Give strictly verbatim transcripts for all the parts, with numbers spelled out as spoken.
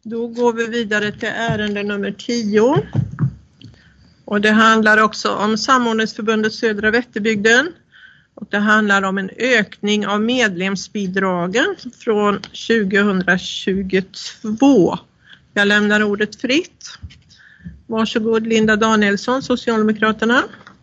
Då går vi vidare till ärende nummer tio. Och det handlar också om Samordningsförbundet Södra Vätterbygden. Och det handlar om en ökning av medlemsbidragen från tjugohundratjugotvå. Jag lämnar ordet fritt. Varsågod Linda Danielsson, Socialdemokraterna.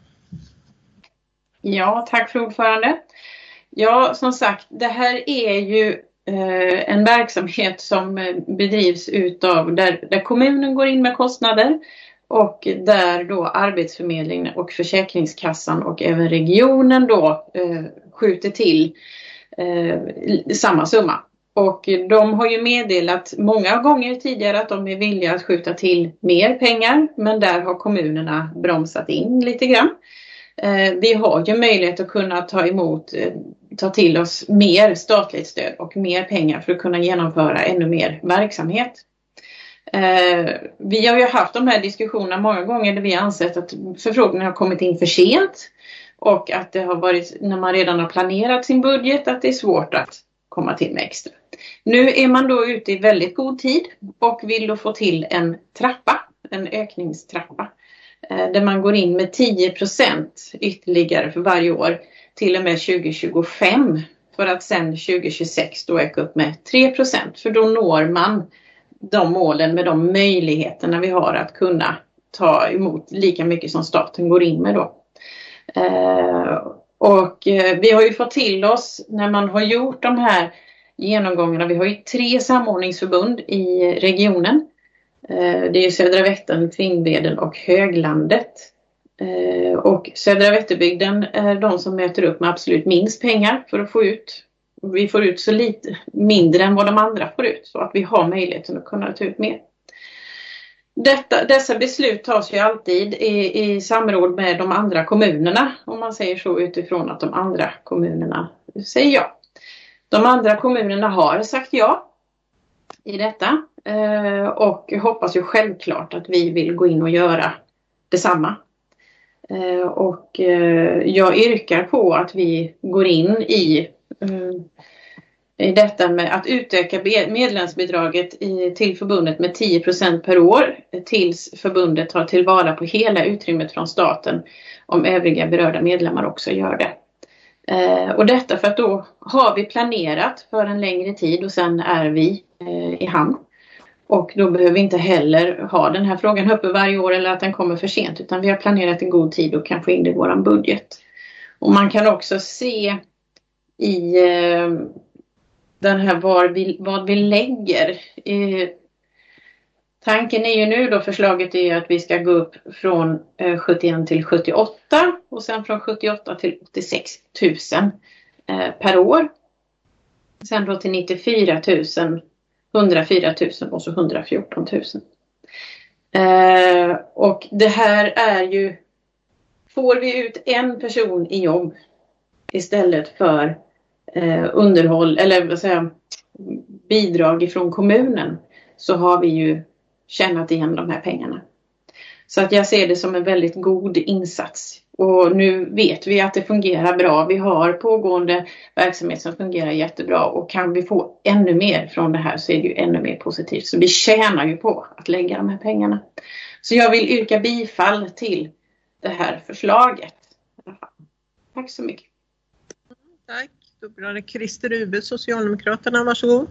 Ja, tack för ordförande. Ja, som sagt, det här är ju eh, en verksamhet som bedrivs utav där, där kommunen går in med kostnader och där då Arbetsförmedlingen och Försäkringskassan och även regionen då eh, skjuter till eh, samma summa. Och de har ju meddelat många gånger tidigare att de är villiga att skjuta till mer pengar, men där har kommunerna bromsat in lite grann. Vi har ju möjlighet att kunna ta emot, ta till oss mer statligt stöd och mer pengar för att kunna genomföra ännu mer verksamhet. Vi har ju haft de här diskussionerna många gånger där vi har ansett att förfrågningarna har kommit in för sent och att det har varit, när man redan har planerat sin budget, att det är svårt att komma till med extra. Nu är man då ute i väldigt god tid och vill då få till en trappa, en ökningstrappa. Där man går in med tio procent ytterligare för varje år till och med tjugo tjugofem. För att sen tjugo tjugosex då öka upp med tre procent. För då når man de målen med de möjligheterna vi har att kunna ta emot lika mycket som staten går in med då. Och vi har ju fått till oss när man har gjort de här genomgångarna. Vi har ju tre samordningsförbund i regionen. Det är Södra Vättern, Tvingbeden och Höglandet. Och Södra Vätterbygden är de som möter upp med absolut minst pengar för att få ut. Vi får ut så lite mindre än vad de andra får ut, så att vi har möjligheten att kunna ta ut mer. Detta, dessa beslut tas ju alltid i, i samråd med de andra kommunerna, om man säger så, utifrån att de andra kommunerna säger ja. De andra kommunerna har sagt ja i detta och hoppas ju självklart att vi vill gå in och göra detsamma. Och jag yrkar på att vi går in i, i detta med att utöka medlemsbidraget till förbundet med tio procent per år tills förbundet tar tillvara på hela utrymmet från staten, om övriga berörda medlemmar också gör det. Och detta för att då har vi planerat för en längre tid och sen är vi i hamn. Och då behöver vi inte heller ha den här frågan uppe varje år eller att den kommer för sent, utan vi har planerat en god tid och kan få in det i vår budget. Och man kan också se i eh, den här var vi, vad vi lägger. Eh, tanken är ju nu då, förslaget är att vi ska gå upp från eh, sjuttioen till sjuttioåtta och sen från sjuttioåtta till åttiosex tusen eh, per år. Sen då till nittiofyra tusen, hundrafyra tusen och så hundrafjorton tusen. Eh, och det här är ju, får vi ut en person i jobb istället för eh, underhåll eller vad säger, bidrag från kommunen, så har vi ju tjänat igen de här pengarna. Så att jag ser det som en väldigt god insats. Och nu vet vi att det fungerar bra. Vi har pågående verksamhet som fungerar jättebra. Och kan vi få ännu mer från det här så är det ju ännu mer positivt. Så vi tjänar ju på att lägga de här pengarna. Så jag vill yrka bifall till det här förslaget. Tack så mycket. Tack. Då blir det Christer Rube, Socialdemokraterna. Varsågod.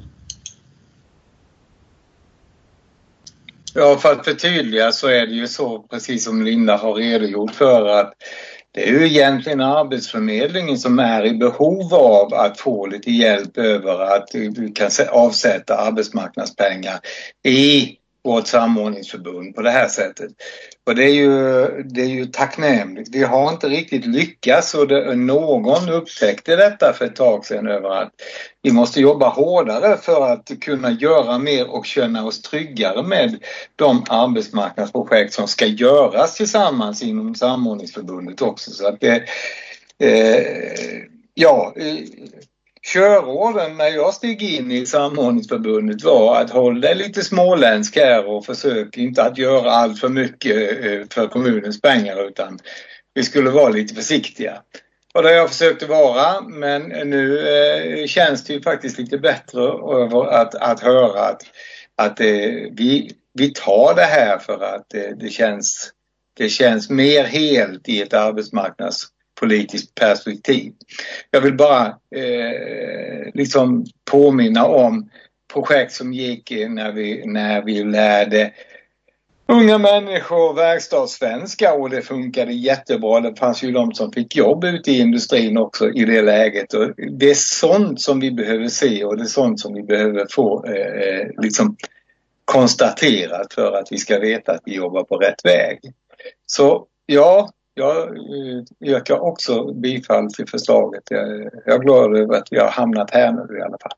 Ja, för att förtydliga så är det ju så, precis som Linda har redogjort för, att det är ju egentligen Arbetsförmedlingen som är i behov av att få lite hjälp över att vi kan avsätta arbetsmarknadspengar i vårt samordningsförbund på det här sättet. Och det är ju, det är ju tacknämligt. Vi har inte riktigt lyckats, och det, någon upptäckte detta för ett tag sedan över att vi måste jobba hårdare för att kunna göra mer och känna oss tryggare med de arbetsmarknadsprojekt som ska göras tillsammans inom samordningsförbundet också. Så att det, eh, ja... Körorden när jag steg in i samordningsförbundet var att hålla lite småländsk här och försöka inte att göra allt för mycket för kommunens pengar, utan vi skulle vara lite försiktiga. Och det har jag försökt vara, men nu eh, känns det ju faktiskt lite bättre över att, att höra att, att eh, vi, vi tar det här för att eh, det, känns, det känns mer helt i ett arbetsmarknadspolitiskt perspektiv. Jag vill bara eh, liksom påminna om projekt som gick när vi, när vi lärde unga människor verkstadssvenska, och det funkade jättebra. Det fanns ju de som fick jobb ute i industrin också i det läget. Och det är sånt som vi behöver se, och det är sånt som vi behöver få eh, liksom konstaterat för att vi ska veta att vi jobbar på rätt väg. Så ja, jag yrkar också bifall till förslaget. Jag, jag är glad över att vi har hamnat här nu i alla fall.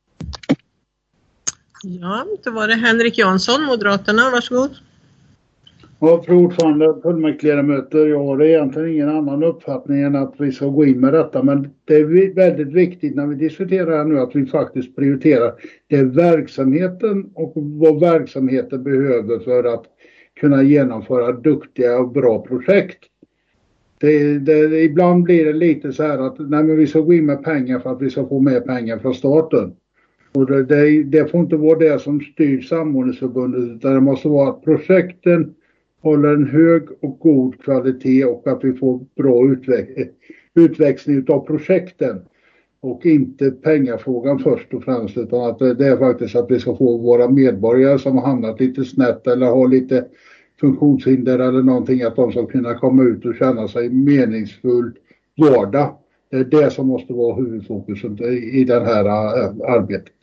Ja, då var det Henrik Jansson, Moderaterna, varsågod. Ja, fru ordförande, fullmäktigeledamöter, jag har egentligen ingen annan uppfattning än att vi ska gå in med detta, men det är väldigt viktigt när vi diskuterar här nu att vi faktiskt prioriterar det är verksamheten och vad verksamheten behöver för att kunna genomföra duktiga och bra projekt. Det, det, ibland blir det lite så här att nej, men vi ska gå in med pengar för att vi ska få mer pengar från staten. Och det, det, det får inte vara det som styr samordningsförbundet, utan det måste vara att projekten håller en hög och god kvalitet och att vi får bra utväx- utväxling av projekten. Och inte pengafrågan först och främst, utan att det är faktiskt att vi ska få våra medborgare som har hamnat lite snett eller har lite funktionshinder eller någonting, att de ska kunna komma ut och känna sig meningsfull vardag. Det är det som måste vara huvudfokuset i det här arbetet.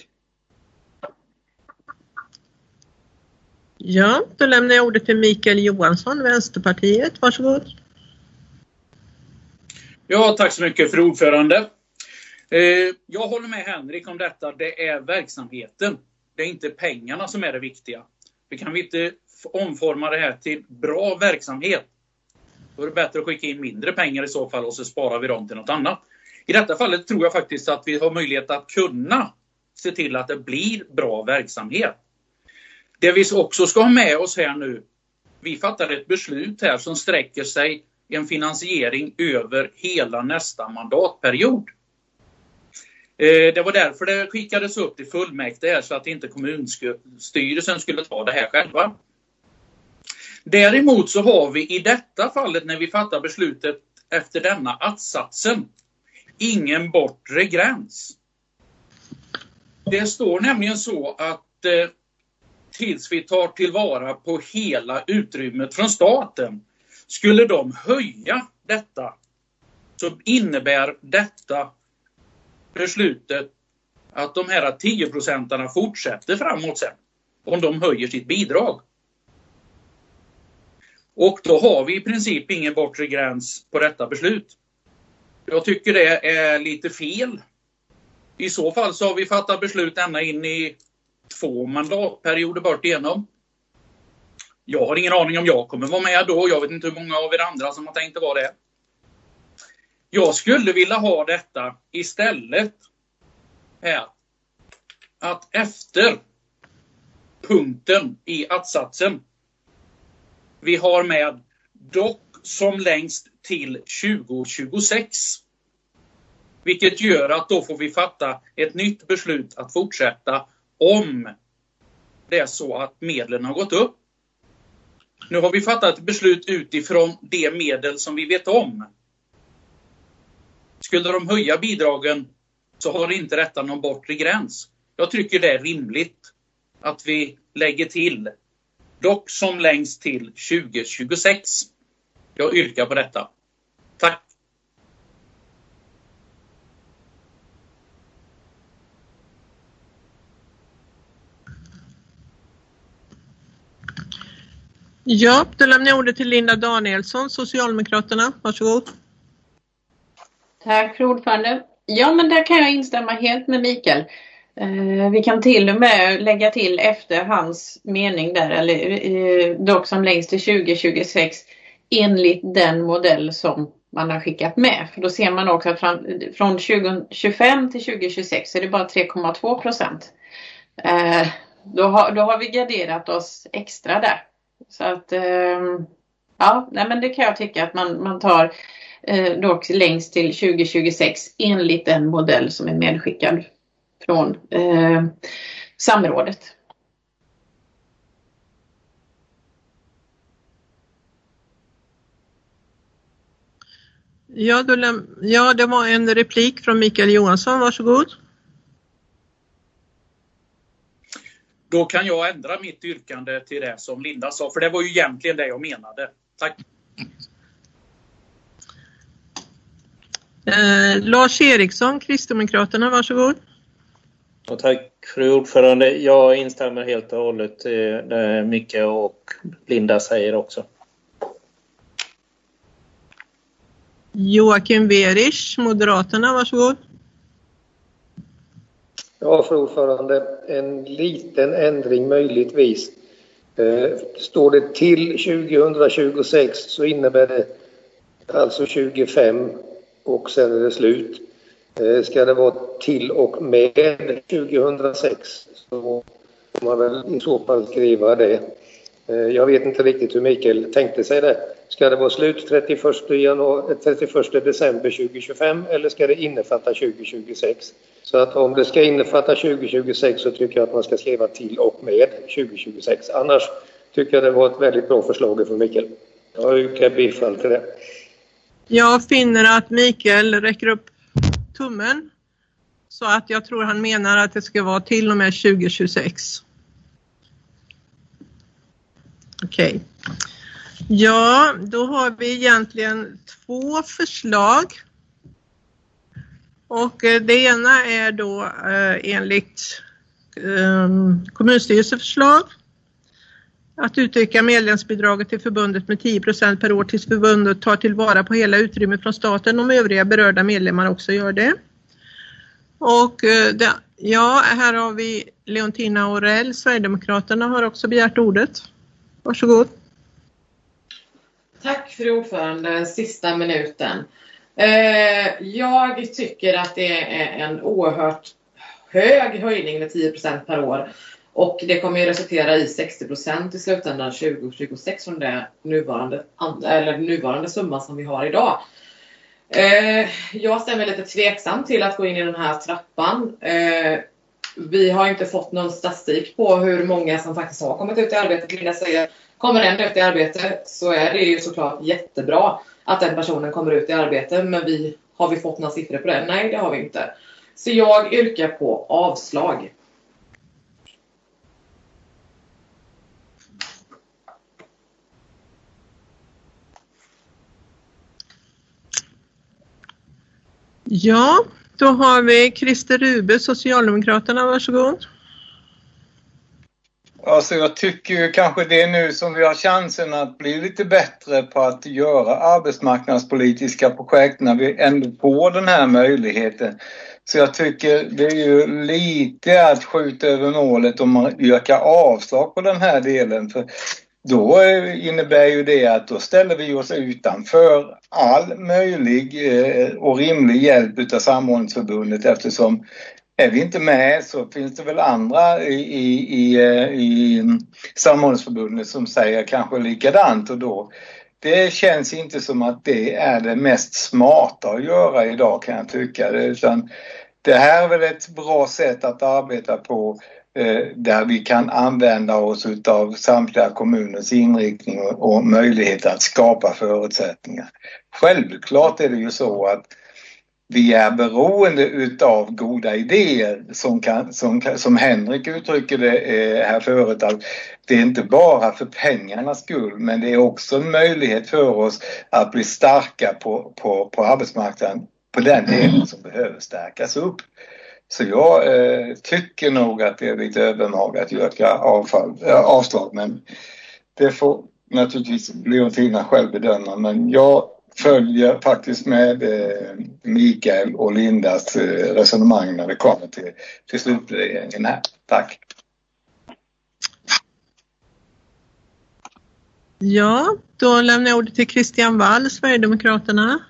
Ja, då lämnar jag ordet till Mikael Johansson, Vänsterpartiet. Varsågod. Ja, tack så mycket för ordförande. Eh, jag håller med Henrik om detta. Det är verksamheten. Det är inte pengarna som är det viktiga. Vi kan vi inte omforma det här till bra verksamhet. Då är det bättre att skicka in mindre pengar i så fall och så sparar vi dem till något annat. I detta fallet tror jag faktiskt att vi har möjlighet att kunna se till att det blir bra verksamhet. Det vi också ska ha med oss här nu, vi fattar ett beslut här som sträcker sig en finansiering över hela nästa mandatperiod. Det var därför det skickades upp till fullmäktige så att inte kommunstyrelsen skulle ta det här själva. Däremot så har vi i detta fallet när vi fattar beslutet efter denna attsatsen ingen bortre gräns. Det står nämligen så att eh, tills vi tar tillvara på hela utrymmet från staten, skulle de höja detta så innebär detta beslutet att de här tio procentarna fortsätter framåt sen om de höjer sitt bidrag. Och då har vi i princip ingen bortre gräns på detta beslut. Jag tycker det är lite fel. I så fall så har vi fattat beslut ända in i två mandatperioder bort igenom. Jag har ingen aning om jag kommer vara med då. Jag vet inte hur många av er andra som har tänkt att vara det. Jag skulle vilja ha detta istället här. Att efter punkten i attsatsen vi har med dock som längst till tjugo tjugosex. Vilket gör att då får vi fatta ett nytt beslut att fortsätta om det är så att medlen har gått upp. Nu har vi fattat ett beslut utifrån de medel som vi vet om. Skulle de höja bidragen så har inte detta någon bortre gräns. Jag tycker det är rimligt att vi lägger till dock som längst till tjugo tjugosex. Jag yrkar på detta. Tack. Ja, då lämnar jag ordet till Linda Danielsson, Socialdemokraterna. Varsågod. Tack för ordförande. Ja, men där kan jag instämma helt med Mikael. Eh, vi kan till och med lägga till efter hans mening där, eller eh, dock som längst till tjugo tjugosex enligt den modell som man har skickat med. För då ser man också att fram, från tjugo tjugofem till tjugo tjugosex är det bara tre komma två procent. Eh, då, har, då har vi garderat oss extra där. Så att, eh, ja, nej, men det kan jag tycka att man, man tar eh, dock längst till tjugo tjugosex enligt en modell som är medskickad från eh, samrådet. Ja, då läm- ja, det var en replik från Mikael Johansson. Varsågod. Då kan jag ändra mitt yrkande till det som Linda sa. För det var ju egentligen det jag menade. Tack. Eh, Lars Eriksson, Kristdemokraterna, varsågod. Och tack fru ordförande. Jag instämmer helt och hållet i det Micke och Linda säger också. Joakim Verisch, Moderaterna, varsågod. Ja, fru ordförande, en liten ändring möjligtvis. Eh, står det till tjugo tjugosex så innebär det alltså tjugofem och sen är det slut. Eh, ska det vara till och med tjugohundrasex så får man väl i så fall skriva det. Eh, jag vet inte riktigt hur Mikael tänkte sig det. Ska det vara slut trettioförsta januari, trettioförsta december tjugo tjugofem eller ska det innefatta tjugo tjugosex? Så att om det ska innefatta tjugo tjugosex så tycker jag att man ska skriva till och med tjugo tjugosex. Annars tycker jag det var ett väldigt bra förslag för Mikael. Jag yrkar bifall till det. Jag finner att Mikael räcker upp tummen så att jag tror han menar att det ska vara till och med tjugo tjugosex. Okej. Okay. Ja, då har vi egentligen två förslag. Och det ena är då eh, enligt eh, kommunstyrelseförslag att utöka medlemsbidraget till förbundet med tio procent per år tills förbundet tar tillvara på hela utrymmet från staten om övriga berörda medlemmar också gör det. Och eh, det, ja, här har vi Leontina Orell, Sverigedemokraterna har också begärt ordet. Varsågod. Tack för ordförande, sista minuten. Eh, jag tycker att det är en oerhört hög höjning med tio procent per år. Och det kommer ju resultera i sextio procent i slutändan tjugo tjugosex från det nuvarande, eller nuvarande summa som vi har idag. Eh, jag stämmer lite tveksam till att gå in i den här trappan. Eh, vi har inte fått någon statistik på hur många som faktiskt har kommit ut i arbete. Linda säger, kommer den ut i arbete så är det ju såklart jättebra att den personen kommer ut i arbete. Men vi, har vi fått några siffror på det? Nej, det har vi inte. Så jag yrkar på avslag. Ja, då har vi Christer Rube, Socialdemokraterna, varsågod. Alltså jag tycker ju kanske det är nu som vi har chansen att bli lite bättre på att göra arbetsmarknadspolitiska projekt när vi ändå får den här möjligheten. Så jag tycker det är ju lite att skjuta över målet om man yrkar avslag på den här delen. För då innebär ju det att då ställer vi oss utanför all möjlig och rimlig hjälp av Samordningsförbundet, eftersom är vi inte med så finns det väl andra i, i, i Samordningsförbundet som säger kanske likadant, och då det känns inte som att det är det mest smarta att göra idag, kan jag tycka. Utan det här är väl ett bra sätt att arbeta på eh, där vi kan använda oss av samtliga kommuners inriktning och, och möjlighet att skapa förutsättningar. Självklart är det ju så att vi är beroende utav goda idéer som, kan, som, som Henrik uttrycker det eh, här förut. Att det är inte bara för pengarnas skull, men det är också en möjlighet för oss att bli starka på, på, på arbetsmarknaden på den delen som behöver stärkas upp. Så jag eh, tycker nog att det är lite övermaga att yrka avfall, äh, avslag, men det får naturligtvis Leontina själv bedöma, men jag följer faktiskt med eh, Mikael och Lindas eh, resonemang när det kommer till, till slutpläderingen här. Tack. Ja, då lämnar jag ordet till Christian Wall, Sverigedemokraterna.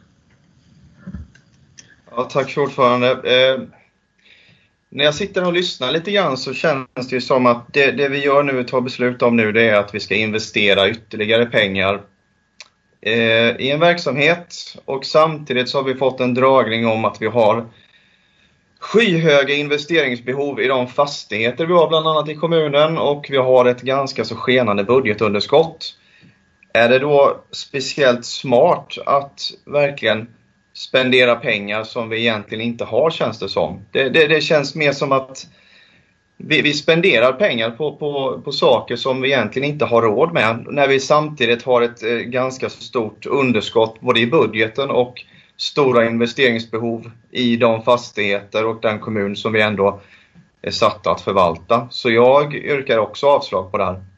Ja, tack för ordförande. Eh, när jag sitter och lyssnar lite grann så känns det ju som att det, det vi gör nu, tar beslut om nu, det är att vi ska investera ytterligare pengar eh, i en verksamhet, och samtidigt så har vi fått en dragning om att vi har skyhöga investeringsbehov i de fastigheter vi har bland annat i kommunen, och vi har ett ganska så skenande budgetunderskott. Är det då speciellt smart att verkligen spendera pengar som vi egentligen inte har, känns det som? Det, det, det känns mer som att vi, vi spenderar pengar på, på, på saker som vi egentligen inte har råd med, när vi samtidigt har ett eh, ganska stort underskott både i budgeten och stora investeringsbehov i de fastigheter och den kommun som vi ändå är satta att förvalta. Så jag yrkar också avslag på det här.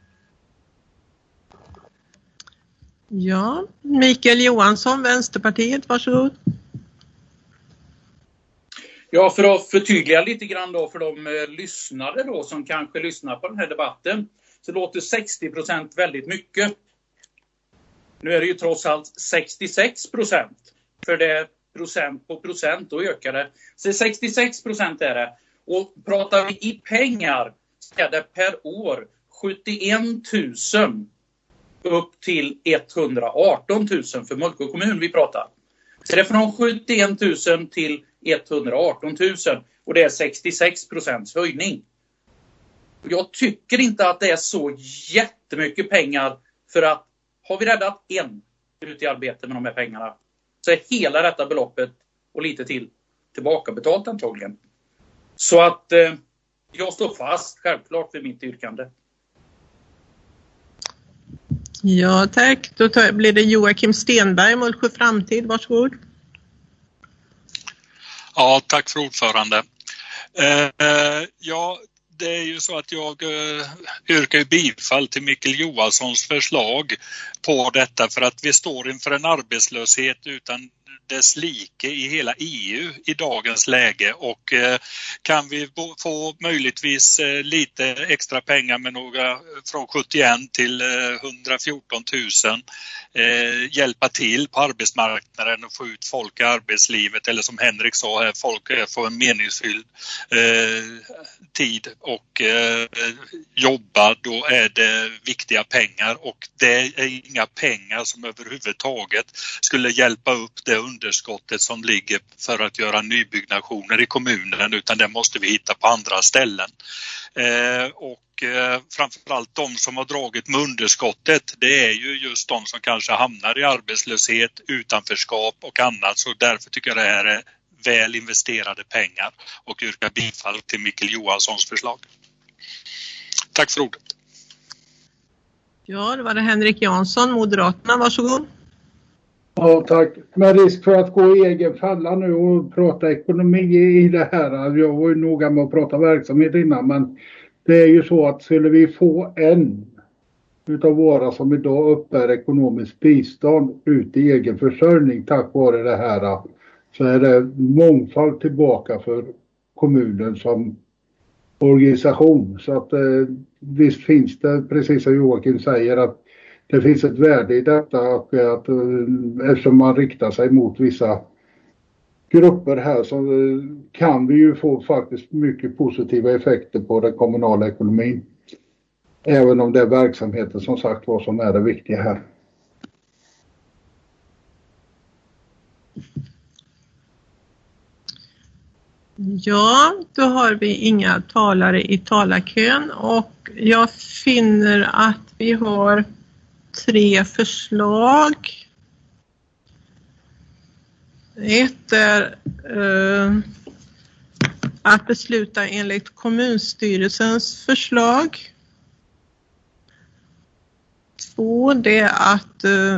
Ja, Mikael Johansson, Vänsterpartiet, varsågod. Ja, för att förtydliga lite grann då för de eh, lyssnare då som kanske lyssnar på den här debatten, så låter sextio procent väldigt mycket. Nu är det ju trots allt sextiosex procent, för det är procent på procent, då ökar det. Så sextiosex procent är det. Och pratar vi i pengar så är det per år sjuttioen tusen upp till etthundraarton tusen för Mullsjö kommun vi pratar. Så det är från sjuttioen tusen till etthundraarton tusen, och det är sextiosex procents höjning. Jag tycker inte att det är så jättemycket pengar, för att har vi räddat en ut i arbete med de här pengarna, så är hela detta beloppet och lite till tillbaka betalt antagligen. Så att eh, jag står fast självklart vid mitt yrkande. Ja, tack. Då tar, blir det Joakim Stenberg, Mullsjö Framtid. Varsågod. Ja, tack för ordförande. Eh, ja, det är ju så att jag eh, yrkar bifall till Mikael Johanssons förslag på detta, för att vi står inför en arbetslöshet utan dess like i hela E U i dagens läge, och eh, kan vi få möjligtvis eh, lite extra pengar med några från sjuttioen till eh, etthundrafjorton tusen eh, hjälpa till på arbetsmarknaden och få ut folk i arbetslivet, eller som Henrik sa här, folk eh, får en meningsfylld eh, tid och eh, jobba, då är det viktiga pengar, och det är inga pengar som överhuvudtaget skulle hjälpa upp det underskottet som ligger för att göra nybyggnationer i kommunen, utan det måste vi hitta på andra ställen. Eh, och eh, framförallt de som har dragit med underskottet, det är ju just de som kanske hamnar i arbetslöshet, utanförskap och annat, så därför tycker jag det här är väl investerade pengar, och yrkar bifall till Mikael Johanssons förslag. Tack för ordet. Ja, det var det Henrik Jansson, Moderaterna. Varsågod. Ja, tack. Med risk för att gå i egen falla nu och prata ekonomi i det här. Jag var ju noga med att prata verksamhet innan, men det är ju så att skulle vi få en utav våra som idag uppbär ekonomiskt bistånd ut i egen försörjning tack vare det här, så är det mångfald tillbaka för kommunen som organisation. Så att eh, visst finns det, precis som Joakim säger, att det finns ett värde i detta, och att eftersom man riktar sig mot vissa grupper här, så kan vi ju få faktiskt mycket positiva effekter på den kommunala ekonomin. Även om det är verksamheten som sagt vad som är det viktiga här. Ja, då har vi inga talare i talarkön, och jag finner att vi har tre förslag. Ett är eh, att besluta enligt kommunstyrelsens förslag. Två, det är att eh,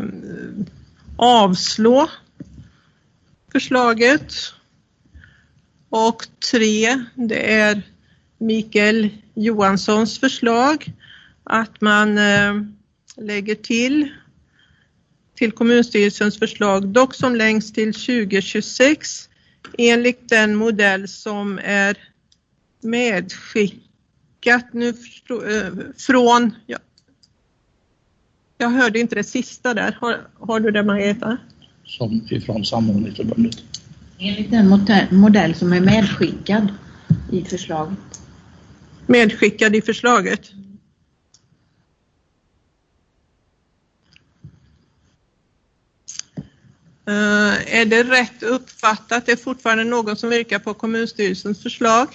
avslå förslaget. Och tre, det är Mikael Johanssons förslag att man eh, lägger till till kommunstyrelsens förslag, dock som längst till tjugo tjugosex, enligt den modell som är medskickat nu från, ja, jag hörde inte det sista där, har, har du det Margareta? Som ifrån Samordningsförbundet. Enligt den modell som är medskickad i förslaget. Medskickad i Uh, är det rätt uppfattat? Det är fortfarande någon som yrkar på kommunstyrelsens förslag?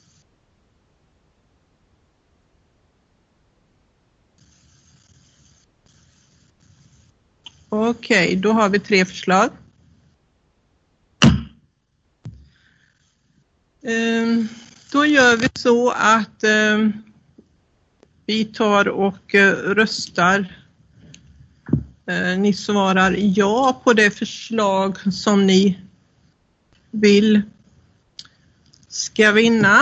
Okej, okay, då har vi tre förslag. Uh, då gör vi så att uh, vi tar och uh, röstar. Uh, ni svarar ja på det förslag som ni vill ska vinna.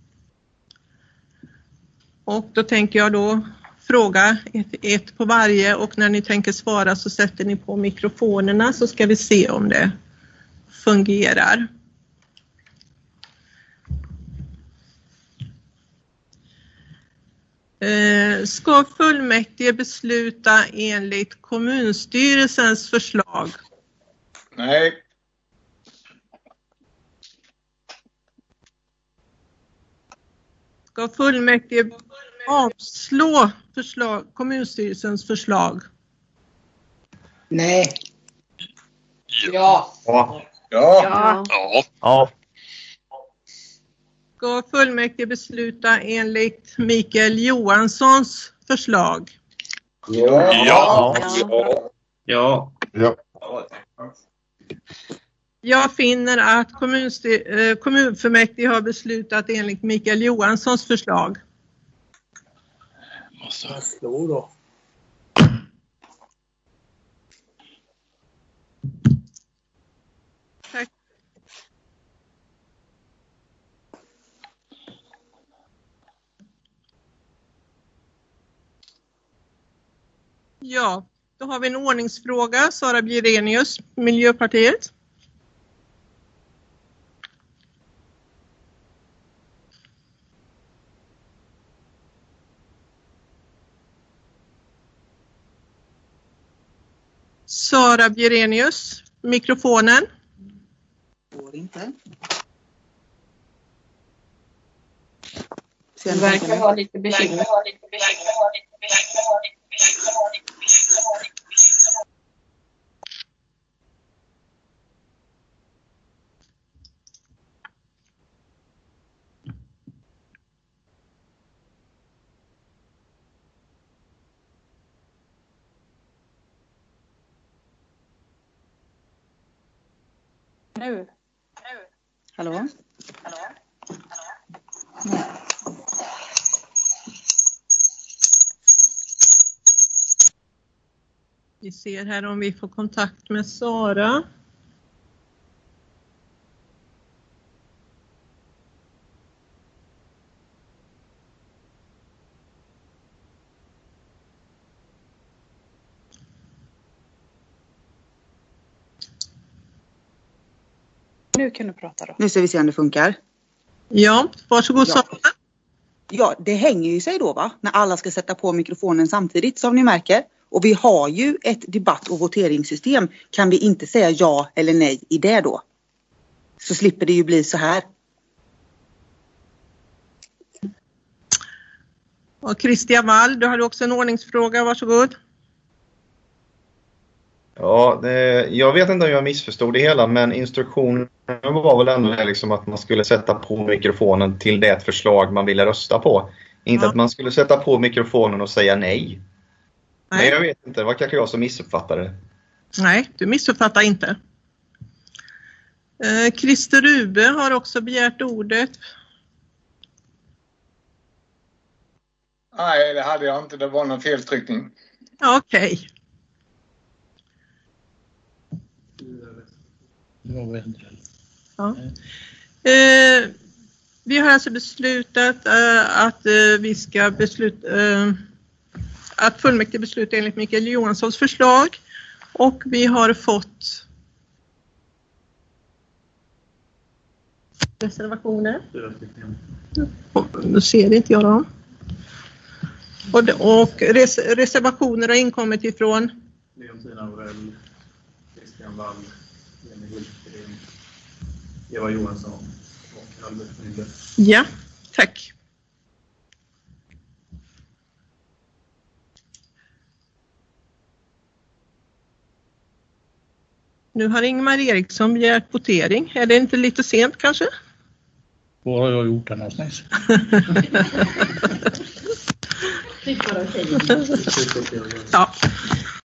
Och då tänker jag då fråga ett, ett på varje, och när ni tänker svara så sätter ni på mikrofonerna så ska vi se om det fungerar. Eh, ska fullmäktige besluta enligt kommunstyrelsens förslag? Nej. Ska fullmäktige avslå förslag, kommunstyrelsens förslag? Nej. Ja. Ja. Ja. Ja. Ja. Ska fullmäktige besluta enligt Mikael Johanssons förslag? Ja. Ja. Ja. Ja. Jag finner att kommunstyr- eh, kommunfullmäktige har beslutat enligt Mikael Johanssons förslag. Måste jag slå då? Tack. Ja, då har vi en ordningsfråga. Sara Bjerenius, Miljöpartiet. Sara Bjerenius, mikrofonen. Går inte. Du verkar ha lite bekymmer. Nu. Hallå? Hallå? Nej. Vi ser här om vi får kontakt med Sara. Nu kan du prata då. Nu ska vi se om det funkar. Ja, varsågod ja. Sara. Ja, det hänger ju sig då va? När alla ska sätta på mikrofonen samtidigt som ni märker. Och vi har ju ett debatt- och voteringssystem. Kan vi inte säga ja eller nej i det då? Så slipper det ju bli så här. Och Christian Wall, du har också en ordningsfråga, varsågod. Ja, det, jag vet inte om jag missförstod det hela, men instruktionen var väl ändå liksom att man skulle sätta på mikrofonen till det förslag man ville rösta på. Inte ja. Att man skulle sätta på mikrofonen och säga nej. nej. Men jag vet inte, det var kanske jag som missuppfattade det. Nej, du missuppfattar inte. Eh, Christer Rube har också begärt ordet. Nej, det hade jag inte. Det var någon feltryckning. Okej. Okay. Ja. Eh, vi har alltså beslutat eh, att eh, vi ska besluta eh, att fullmäktige beslutar enligt Mikael Johanssons förslag, och vi har fått reservationer. Nu ser inte jag dem. Och, och res, reservationer har inkommit ifrån Leontina Aurell, Christian Wall, Jenny Hultgren, Eva Johansson och Albert Mille. Ja, tack. Nu har Ingmar Eriksson begärt votering. Är det inte lite sent kanske? Vad har jag gjort här någonstans? Ja.